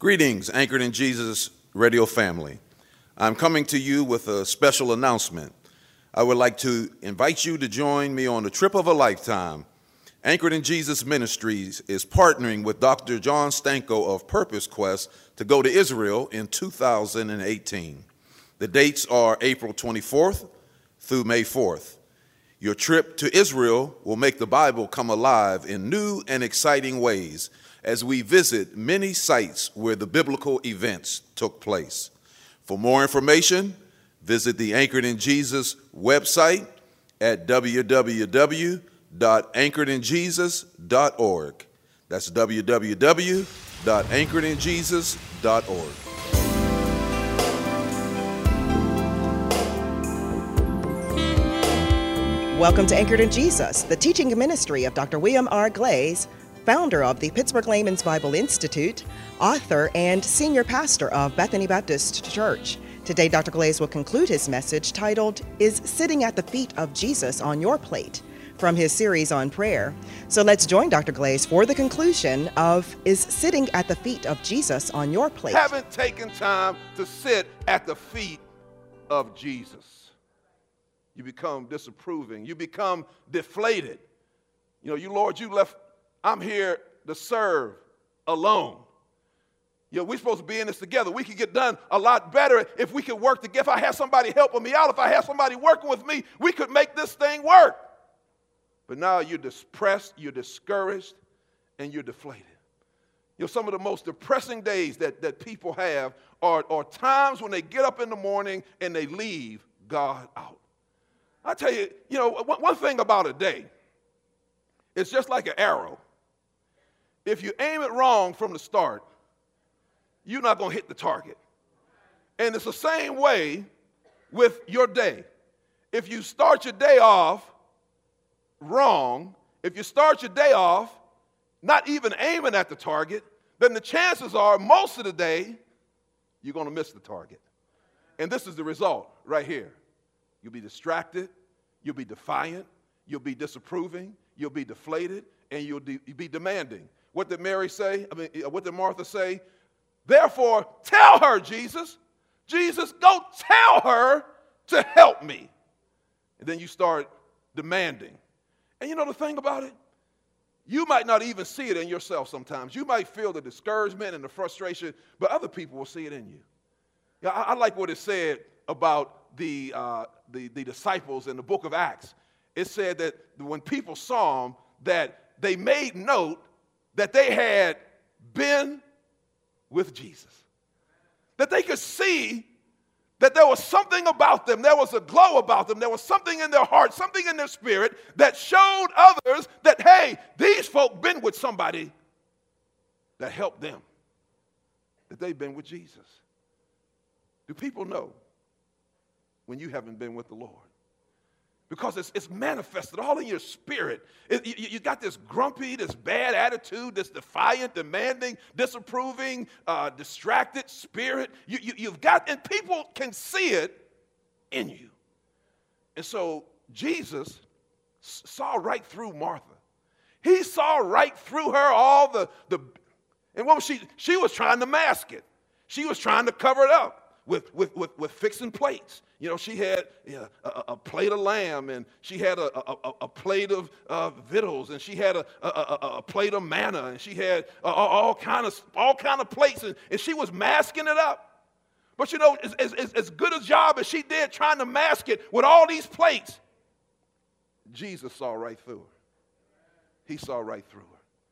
Greetings, Anchored in Jesus radio family. I'm coming to you with a special announcement. I would like to invite you to join me on the trip of a lifetime. Anchored in Jesus Ministries is partnering with Dr. John Stanko of Purpose Quest to go to Israel in 2018. The dates are April 24th through May 4th. Your trip to Israel will make the Bible come alive in new and exciting ways as we visit many sites where the biblical events took place. For more information, visit the Anchored in Jesus website at www.anchoredinjesus.org. That's www.anchoredinjesus.org. Welcome to Anchored in Jesus, the teaching ministry of Dr. William R. Glaze, founder of the Pittsburgh Layman's Bible Institute, author and senior pastor of Bethany Baptist Church. Today, Dr. Glaze will conclude his message titled, Is Sitting at the Feet of Jesus on Your Plate? From his series on prayer. So let's join Dr. Glaze for the conclusion of Is Sitting at the Feet of Jesus on Your Plate? Haven't taken time to sit at the feet of Jesus. You become disapproving. You become deflated. Lord, you left. I'm here to serve alone. We're supposed to be in this together. We could get done a lot better if we could work together. If I had somebody helping me out, if I had somebody working with me, we could make this thing work. But now you're depressed, you're discouraged, and you're deflated. Some of the most depressing days that people have are times when they get up in the morning and they leave God out. I tell you, one thing about a day, it's just like an arrow. If you aim it wrong from the start, you're not going to hit the target. And it's the same way with your day. If you start your day off wrong, if you start your day off not even aiming at the target, then the chances are most of the day you're going to miss the target. And this is the result right here. You'll be distracted, you'll be defiant, you'll be disapproving, you'll be deflated, and you'll be demanding. What did Mary say? What did Martha say? Therefore, tell her, Jesus, go tell her to help me. And then you start demanding. And the thing about it, you might not even see it in yourself sometimes. You might feel the discouragement and the frustration, but other people will see it in you. I like what it said about the disciples in the book of Acts. It said that when people saw them, that they made note that they had been with Jesus. That they could see that there was something about them. There was a glow about them. There was something in their heart, something in their spirit that showed others that, hey, these folk been with somebody that helped them. That they've been with Jesus. Do people know when you haven't been with the Lord? Because it's manifested all in your spirit. You got this grumpy, this bad attitude, this defiant, demanding, disapproving, distracted spirit. You've got, and people can see it in you. And so Jesus saw right through Martha. He saw right through her all the and what was she was trying to mask it. She was trying to cover it up with fixing plates. She had a plate of lamb, and she had a plate of victuals, and she had a plate of manna, and she had all kind of plates, and she was masking it up. But as good a job as she did trying to mask it with all these plates, Jesus saw right through her. He saw right through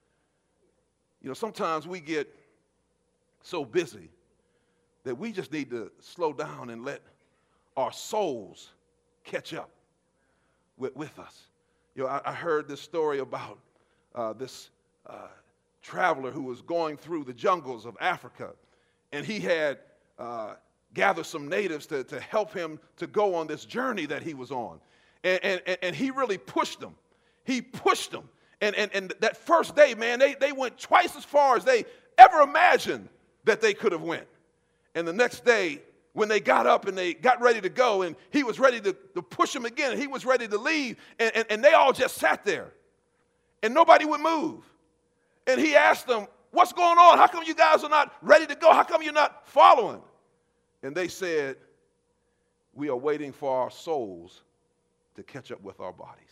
her. Sometimes we get so busy that we just need to slow down and let our souls catch up with us. I heard this story about this traveler who was going through the jungles of Africa, and he had gathered some natives to help him to go on this journey that he was on. And he really pushed them. He pushed them. And that first day, man, they went twice as far as they ever imagined that they could have went. And the next day, when they got up and they got ready to go, and he was ready to push them again, and he was ready to leave, and they all just sat there. And nobody would move. And he asked them, What's going on? How come you guys are not ready to go? How come you're not following? And they said, we are waiting for our souls to catch up with our bodies.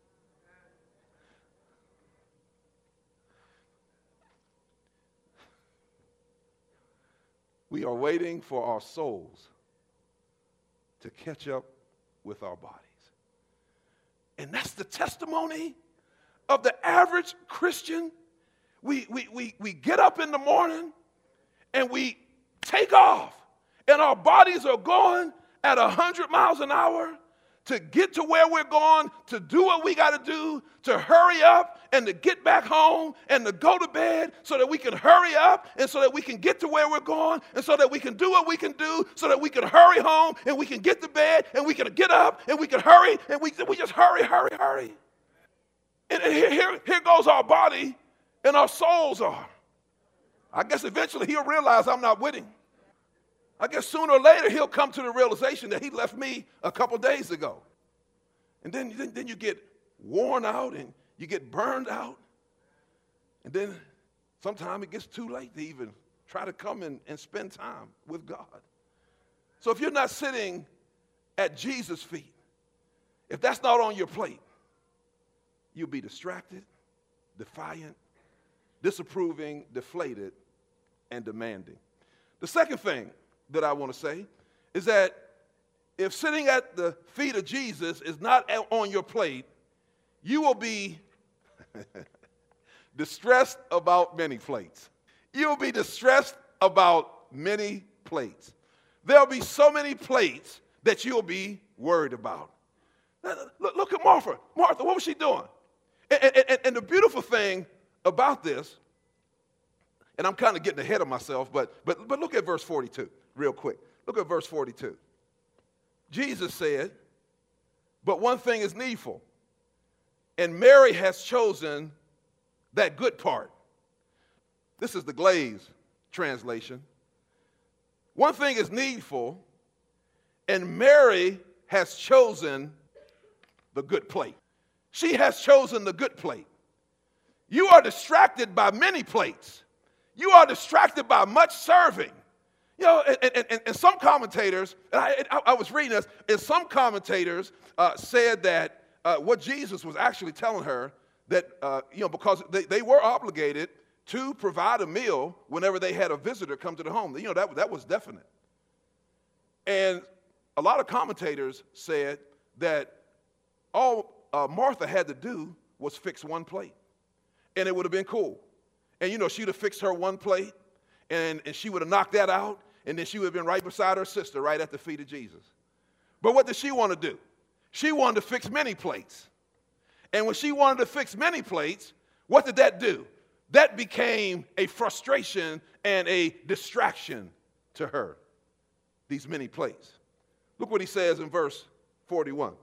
We are waiting for our souls to catch up with our bodies. And that's the testimony of the average Christian. We get up in the morning and we take off, and our bodies are going at 100 miles an hour to get to where we're going, to do what we got to do, to hurry up and to get back home and to go to bed so that we can hurry up and so that we can get to where we're going and so that we can do what we can do so that we can hurry home and we can get to bed and we can get up and we can hurry and we just hurry. And here goes our body and our souls are. I guess eventually he'll realize I'm not with him. I guess sooner or later he'll come to the realization that he left me a couple days ago. And then you get worn out and you get burned out. And then sometimes it gets too late to even try to come and spend time with God. So if you're not sitting at Jesus' feet, if that's not on your plate, you'll be distracted, defiant, disapproving, deflated, and demanding. The second thing that I want to say is that if sitting at the feet of Jesus is not on your plate, you will be distressed about many plates. You'll be distressed about many plates. There'll be so many plates that you'll be worried about. Look at Martha. Martha, what was she doing? And the beautiful thing about this, and I'm kind of getting ahead of myself, but look at verse 42 real quick. Look at verse 42. Jesus said, but one thing is needful, and Mary has chosen that good part. This is the Glaze translation. One thing is needful, and Mary has chosen the good plate. She has chosen the good plate. You are distracted by many plates. You are distracted by much serving. You know, and some commentators, and I was reading this, and some commentators said that what Jesus was actually telling her, that, because they were obligated to provide a meal whenever they had a visitor come to the home. You know, that was definite. And a lot of commentators said that all Martha had to do was fix one plate, and it would have been cool. And, she'd have fixed her one plate, and she would have knocked that out, and then she would have been right beside her sister, right at the feet of Jesus. But what did she want to do? She wanted to fix many plates. And when she wanted to fix many plates, what did that do? That became a frustration and a distraction to her, these many plates. Look what he says in verse 41.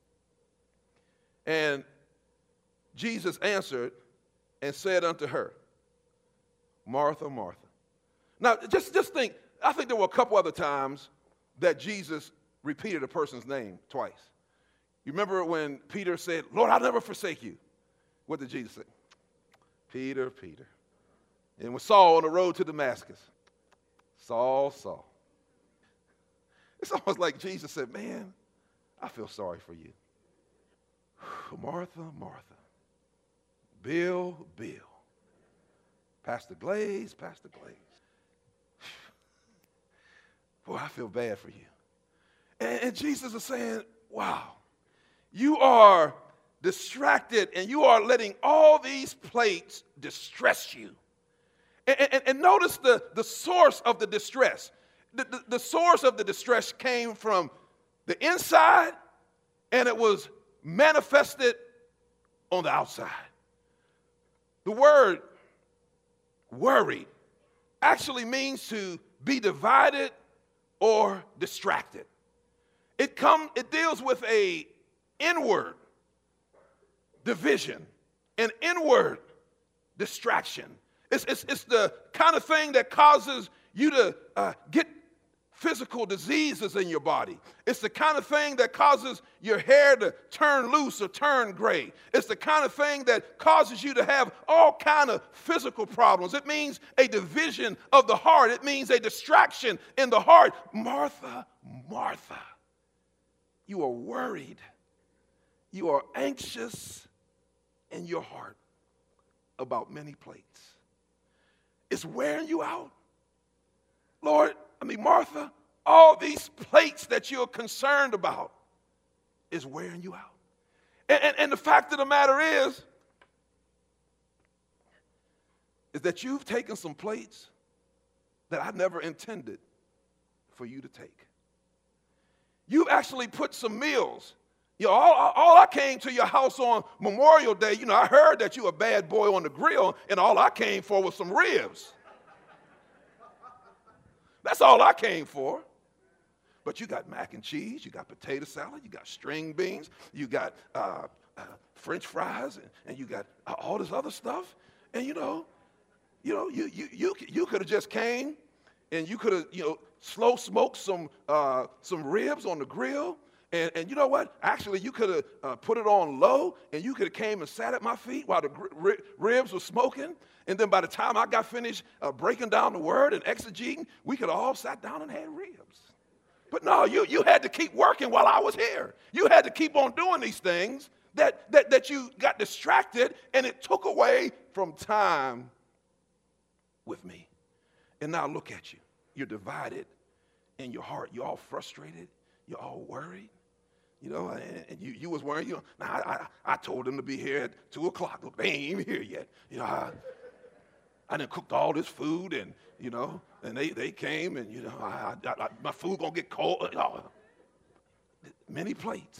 And Jesus answered and said unto her, Martha, Martha. Now, just think, I think there were a couple other times that Jesus repeated a person's name twice. You remember when Peter said, Lord, I'll never forsake you. What did Jesus say? Peter, Peter. And when Saul on the road to Damascus, Saul, Saul. It's almost like Jesus said, man, I feel sorry for you. Martha, Martha. Bill, Bill. Pastor Glaze, Pastor Glaze. Boy, I feel bad for you. And Jesus is saying, wow, you are distracted and you are letting all these plates distress you. And notice the source of the distress. The source of the distress came from the inside, and it was manifested on the outside. The word worry actually means to be divided or distracted. It deals with an inward division, an inward distraction. It's the kind of thing that causes you to get physical diseases in your body. It's the kind of thing that causes your hair to turn loose or turn gray. It's the kind of thing that causes you to have all kind of physical problems. It means a division of the heart. It means a distraction in the heart. Martha, Martha, you are worried. You are anxious in your heart about many plates. It's wearing you out. Lord, Martha, all these plates that you're concerned about is wearing you out. And the fact of the matter is that you've taken some plates that I never intended for you to take. You've actually put some meals. All I came to your house on Memorial Day, I heard that you a bad boy on the grill, and all I came for was some ribs. That's all I came for. But you got mac and cheese, you got potato salad, you got string beans, you got French fries, and you got all this other stuff. And you could have just came, and you could have slow smoked some ribs on the grill. And you know what? Actually, you could have put it on low, and you could have came and sat at my feet while the ribs were smoking. And then by the time I got finished breaking down the word and exegeting, we could have all sat down and had ribs. But no, you had to keep working while I was here. You had to keep on doing these things that you got distracted, and it took away from time with me. And now look at you. You're divided in your heart. You're all frustrated. You're all worried. And you was worried. I told them to be here at 2 o'clock. Look, they ain't even here yet. I done cooked all this food, and and they came, and my food gonna get cold. Many plates.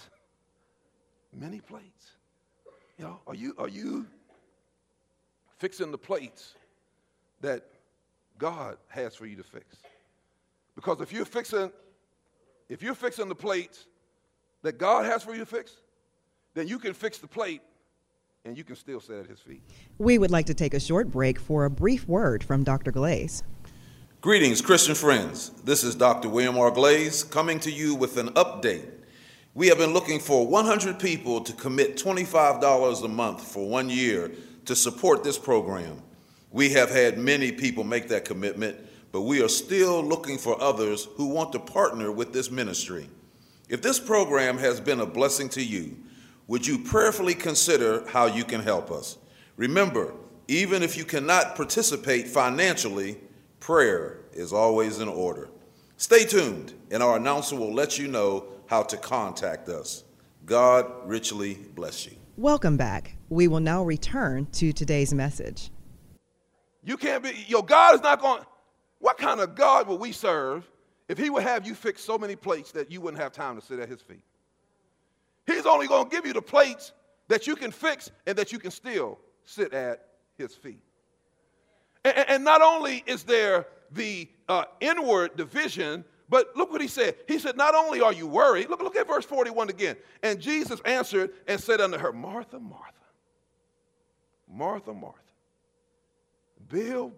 Are you fixing the plates that God has for you to fix? Because if you're fixing the plates that God has for you to fix, then you can fix the plate and you can still sit at his feet. We would like to take a short break for a brief word from Dr. Glaze. Greetings, Christian friends. This is Dr. William R. Glaze coming to you with an update. We have been looking for 100 people to commit $25 a month for 1 year to support this program. We have had many people make that commitment, but we are still looking for others who want to partner with this ministry. If this program has been a blessing to you, would you prayerfully consider how you can help us? Remember, even if you cannot participate financially, prayer is always in order. Stay tuned, and our announcer will let you know how to contact us. God richly bless you. Welcome back. We will now return to today's message. You can't be, God is not going, what kind of God will we serve if he would have you fix so many plates that you wouldn't have time to sit at his feet? He's only going to give you the plates that you can fix and that you can still sit at his feet. And not only is there the inward division, but look what he said. He said, not only are you worried, look at verse 41 again. And Jesus answered and said unto her, Martha, Martha, Martha, Martha, Bill.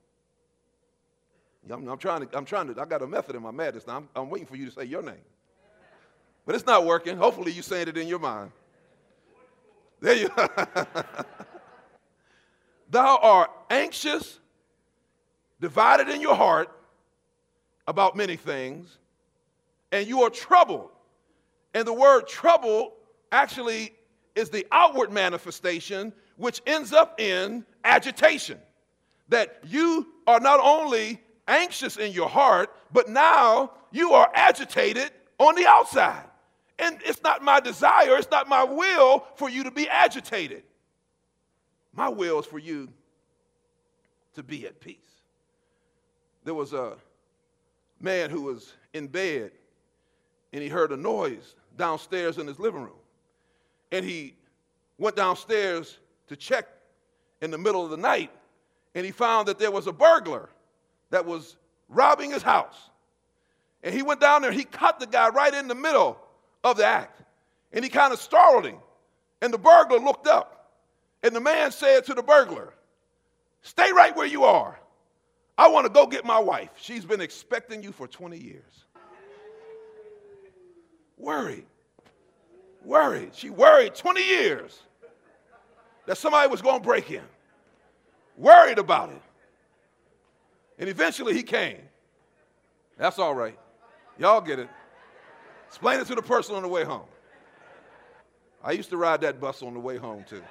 I'm trying to, I got a method in my madness now. I'm waiting for you to say your name. But it's not working. Hopefully you're saying it in your mind. There you are. Thou art anxious, divided in your heart about many things, and you are troubled. And the word trouble actually is the outward manifestation, which ends up in agitation. That you are not only anxious in your heart, but now you are agitated on the outside. And it's not my desire, it's not my will for you to be agitated. My will is for you to be at peace. There was a man who was in bed, and he heard a noise downstairs in his living room. And he went downstairs to check in the middle of the night, and he found that there was a burglar that was robbing his house. And he went down there, and he caught the guy right in the middle of the act. And he kind of startled him. And the burglar looked up. And the man said to the burglar, stay right where you are. I want to go get my wife. She's been expecting you for 20 years. Worried. She worried 20 years that somebody was going to break in. Worried about it. And eventually he came. That's all right. Y'all get it. Explain it to the person on the way home. I used to ride that bus on the way home too.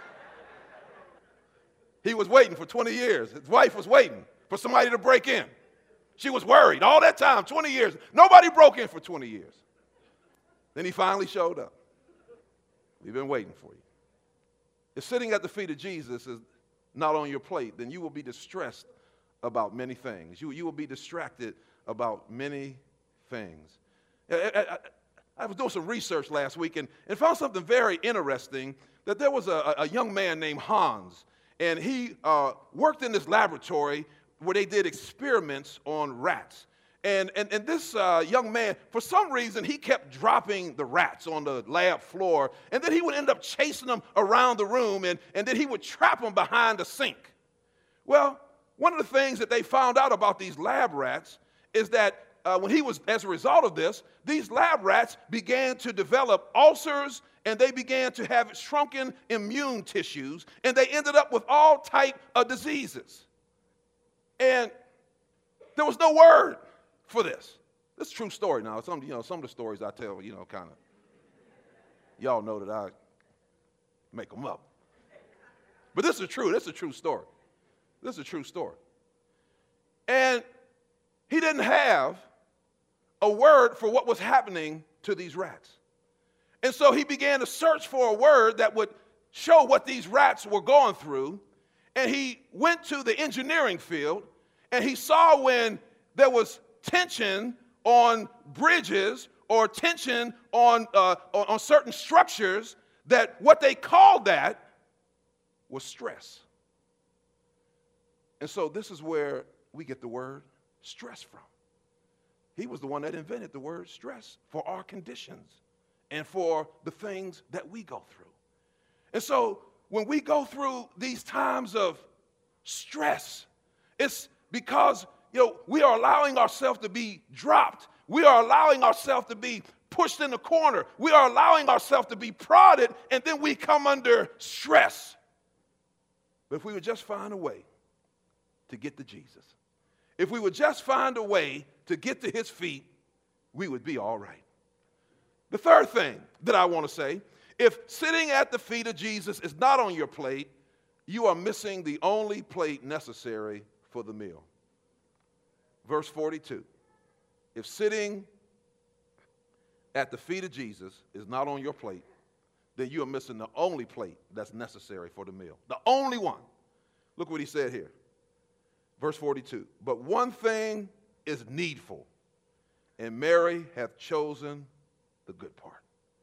He was waiting for 20 years. His wife was waiting for somebody to break in. She was worried all that time, 20 years. Nobody broke in for 20 years. Then he finally showed up. We've been waiting for you. If sitting at the feet of Jesus is not on your plate, then you will be distressed about many things. You will be distracted about many things. I was doing some research last week and found something very interesting, that there was a young man named Hans, and he worked in this laboratory where they did experiments on rats. And this young man, for some reason, he kept dropping the rats on the lab floor, and then he would end up chasing them around the room, and then he would trap them behind the sink. Well, one of the things that they found out about these lab rats is that as a result of this, these lab rats began to develop ulcers, and they began to have shrunken immune tissues, and they ended up with all type of diseases. And there was no word for this. This is a true story now. Some of the stories I tell, kind of, y'all know that I make them up. But this is true. This is a true story. This is a true story. And he didn't have a word for what was happening to these rats. And so he began to search for a word that would show what these rats were going through. And he went to the engineering field, and he saw when there was tension on bridges or tension on certain structures, that what they called that was stress. And so this is where we get the word stress from. He was the one that invented the word stress for our conditions and for the things that we go through. And so when we go through these times of stress, it's because we are allowing ourselves to be dropped. We are allowing ourselves to be pushed in the corner. We are allowing ourselves to be prodded, and then we come under stress. But if we would just find a way to get to Jesus, if we would just find a way to get to his feet, we would be all right. The third thing that I want to say, if sitting at the feet of Jesus is not on your plate, you are missing the only plate necessary for the meal. Verse 42, if sitting at the feet of Jesus is not on your plate, then you are missing the only plate that's necessary for the meal. The only one. Look what he said here. Verse 42, but one thing is needful, and Mary hath chosen the good part.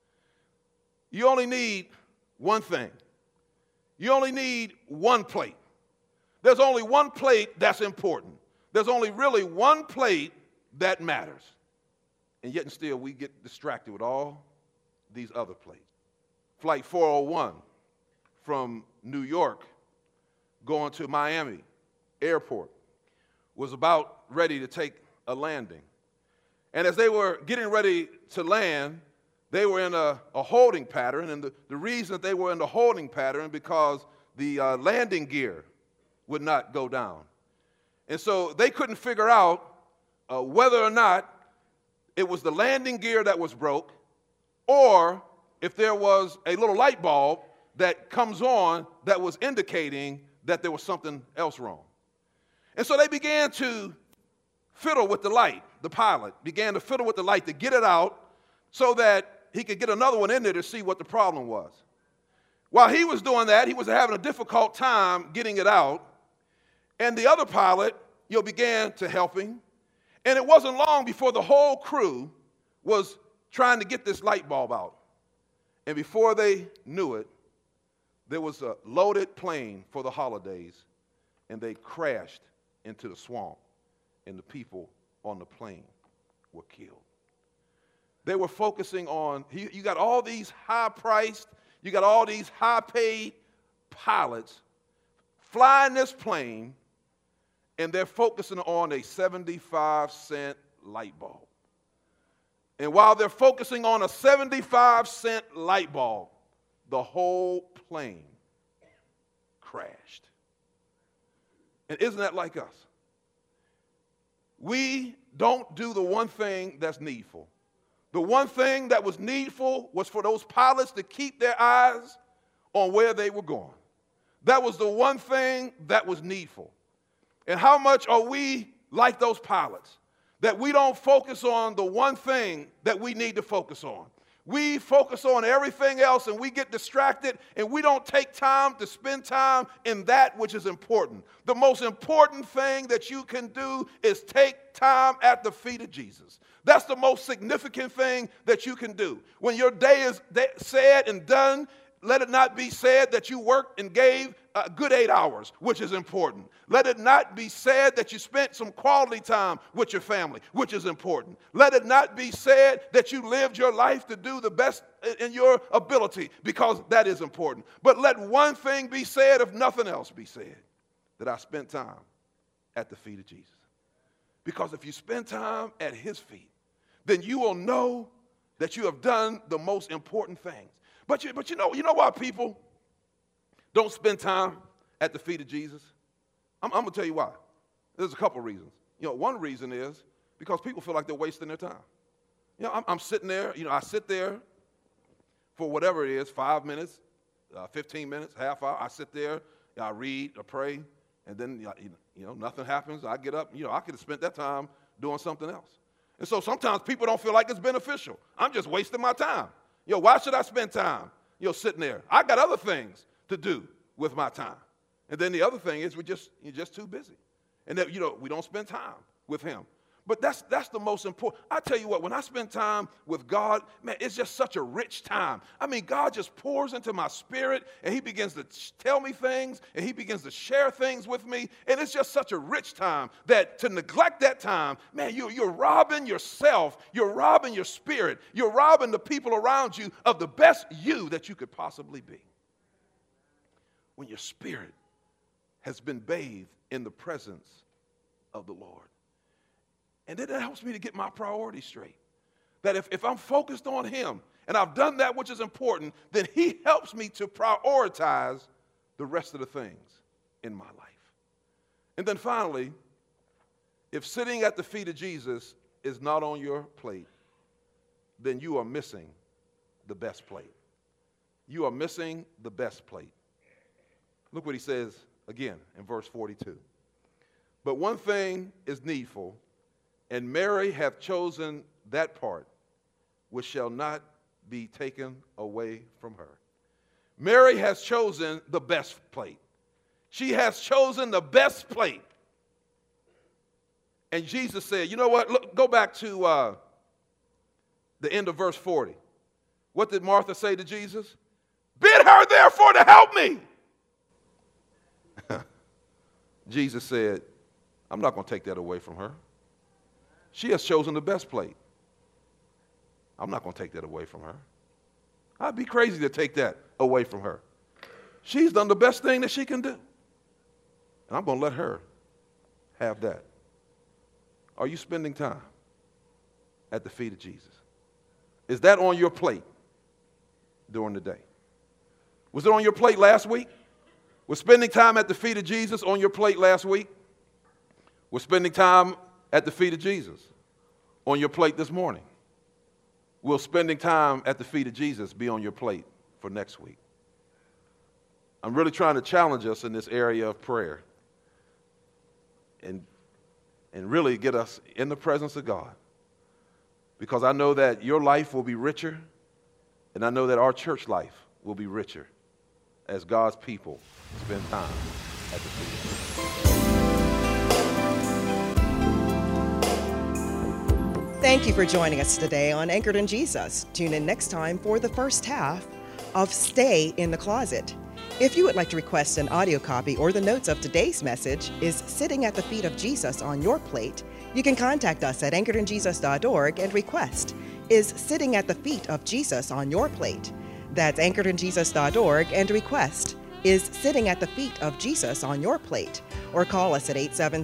You only need one thing. You only need one plate. There's only one plate that's important. There's only really one plate that matters. And yet and still we get distracted with all these other plates. Flight 401 from New York going to Miami Airport was about ready to take a landing. And as they were getting ready to land, they were in a holding pattern. And the reason that they were in the holding pattern because the landing gear would not go down. And so they couldn't figure out whether or not it was the landing gear that was broke, or if there was a little light bulb that comes on that was indicating that there was something else wrong. And so they began to fiddle with the light. The pilot began to fiddle with the light to get it out so that he could get another one in there to see what the problem was. While he was doing that, he was having a difficult time getting it out. And the other pilot, began to help him. And it wasn't long before the whole crew was trying to get this light bulb out. And before they knew it, there was a loaded plane for the holidays, and they crashed into the swamp, and the people on the plane were killed. They were focusing on, you got all these high-priced, you got all these high-paid pilots flying this plane, and they're focusing on a 75-cent light bulb. And while they're focusing on a 75-cent light bulb, the whole plane crashed. And isn't that like us? We don't do the one thing that's needful. The one thing that was needful was for those pilots to keep their eyes on where they were going. That was the one thing that was needful. And how much are we like those pilots? That we don't focus on the one thing that we need to focus on. We focus on everything else and we get distracted and we don't take time to spend time in that which is important. The most important thing that you can do is take time at the feet of Jesus. That's the most significant thing that you can do. When your day is said and done, let it not be said that you worked and gave a good 8 hours, which is important. Let it not be said that you spent some quality time with your family, which is important. Let it not be said that you lived your life to do the best in your ability, because that is important. But let one thing be said, if nothing else be said, that I spent time at the feet of Jesus. Because if you spend time at his feet, then you will know that you have done the most important things. But you know why people don't spend time at the feet of Jesus? I'm going to tell you why. There's a couple reasons. One reason is because people feel like they're wasting their time. I'm sitting there, I sit there for whatever it is, 5 minutes, 15 minutes, half hour. I sit there, I read, I pray, and then, nothing happens. I get up, I could have spent that time doing something else. And so sometimes people don't feel like it's beneficial. I'm just wasting my time. Why should I spend time, sitting there? I got other things to do with my time. And then the other thing is you're just too busy. And that, we don't spend time with him. But that's the most important. I tell you what, when I spend time with God, man, it's just such a rich time. I mean, God just pours into my spirit, and he begins to tell me things, and he begins to share things with me, and it's just such a rich time that to neglect that time, man, you're robbing yourself, you're robbing your spirit, you're robbing the people around you of the best you that you could possibly be. When your spirit has been bathed in the presence of the Lord. And then that helps me to get my priorities straight. That if I'm focused on him and I've done that which is important, then he helps me to prioritize the rest of the things in my life. And then finally, if sitting at the feet of Jesus is not on your plate, then you are missing the best plate. You are missing the best plate. Look what he says again in verse 42. But one thing is needful, and Mary hath chosen that part which shall not be taken away from her. Mary has chosen the best plate. She has chosen the best plate. And Jesus said, you know what? Look, go back to the end of verse 40. What did Martha say to Jesus? Bid her therefore to help me. Jesus said, I'm not going to take that away from her. She has chosen the best plate. I'm not going to take that away from her. I'd be crazy to take that away from her. She's done the best thing that she can do. And I'm going to let her have that. Are you spending time at the feet of Jesus? Is that on your plate during the day? Was it on your plate last week? Was spending time at the feet of Jesus on your plate last week? Was spending time at the feet of Jesus on your plate this morning? Will spending time at the feet of Jesus be on your plate for next week? I'm really trying to challenge us in this area of prayer and really get us in the presence of God, because I know that your life will be richer, and I know that our church life will be richer as God's people spend time at the feet of Jesus. Thank you for joining us today on Anchored in Jesus. Tune in next time for the first half of Stay in the Closet. If you would like to request an audio copy or the notes of today's message, Is Sitting at the Feet of Jesus on Your Plate, you can contact us at anchoredinjesus.org and request, Is Sitting at the Feet of Jesus on Your Plate. That's anchoredinjesus.org and request, is sitting at the feet of Jesus on your plate? Or call us at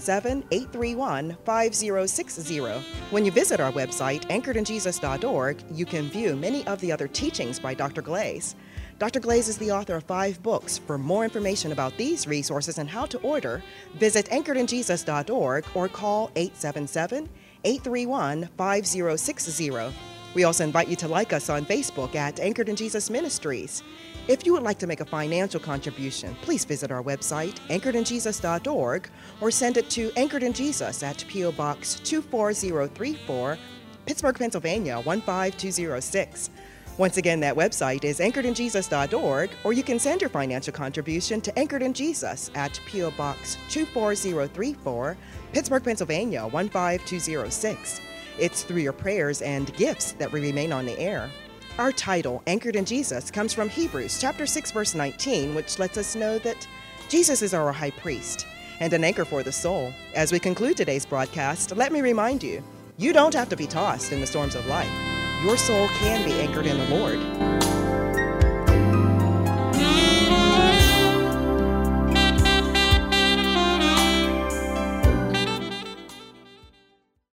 877-831-5060. When you visit our website, anchoredinjesus.org, you can view many of the other teachings by Dr. Glaze. Dr. Glaze is the author of 5 books. For more information about these resources and how to order, visit anchoredinjesus.org or call 877-831-5060. We also invite you to like us on Facebook at Anchored in Jesus Ministries. If you would like to make a financial contribution, please visit our website, anchoredinjesus.org, or send it to Anchored in Jesus at P.O. Box 24034, Pittsburgh, Pennsylvania 15206. Once again, that website is anchoredinjesus.org, or you can send your financial contribution to Anchored in Jesus at P.O. Box 24034, Pittsburgh, Pennsylvania 15206. It's through your prayers and gifts that we remain on the air. Our title, Anchored in Jesus, comes from Hebrews chapter 6, verse 19, which lets us know that Jesus is our high priest and an anchor for the soul. As we conclude today's broadcast, let me remind you, you don't have to be tossed in the storms of life. Your soul can be anchored in the Lord.